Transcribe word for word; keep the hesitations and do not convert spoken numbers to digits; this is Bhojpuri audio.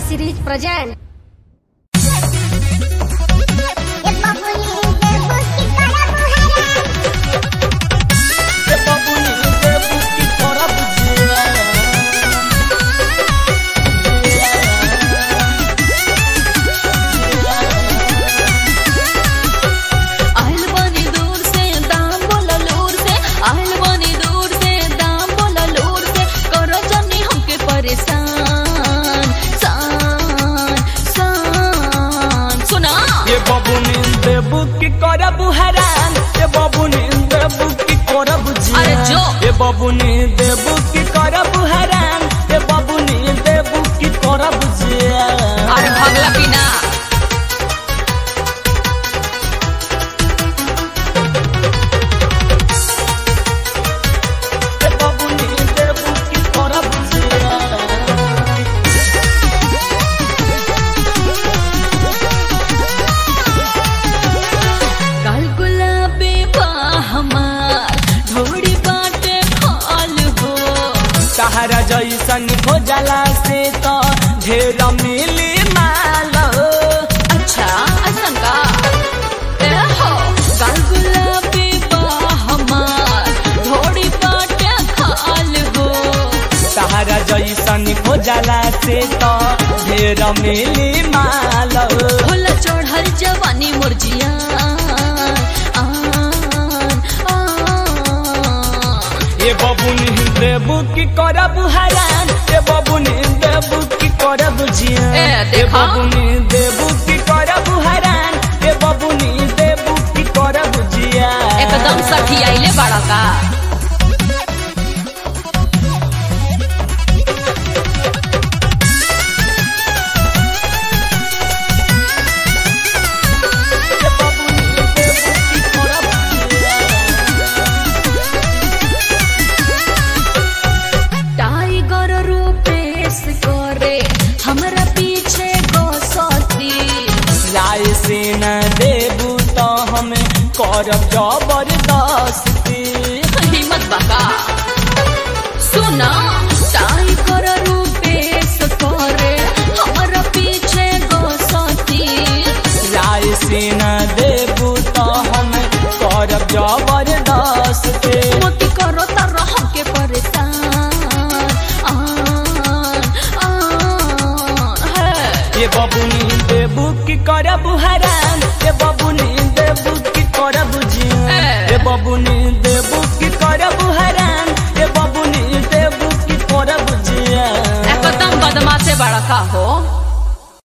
series present. बुकी करब हरान ए बबुनी देबू की करब अरे जो ए बबुनी देबू की करब हरान ए बबुनी देबू की करब जिया अरे भगला बिना ए बबुनी देबू की करब जिया सहारा जैसन खोजला से तो ढेर मिली माल। अच्छा ऐसा का ए हो गाल गुलाबी हमार थोड़ी बाटे खाल हो सहारा जैसन खोजला से तो ढेर मिली माल। होला चढ़ल जवानी मुर्जिया ए बबुनी देबू की करब हरान ए बबुनी देबू की करब जिया ए बबुनी देबू की करब हरान ए बबुनी देबू की करब जिया एकदम सखी आइले बड़ा का हमरा पीछे गोसती लाए से न देबू तो हम करब जबरदस्ती हिम्मत बका सुना ताई कर रूपेश करे हमरा पीछे गोसती लाए से न देबू तो हम करब जबरदस्ती मत करो तारा हमके परेशान ए बबुनी देबू की करब हरान ए बबुनी देबू की करब जिया ए बबुनी देबू की करब हरान ए बबुनी देबू की करब जिया एकदम बदमाशे बड़ा का हो।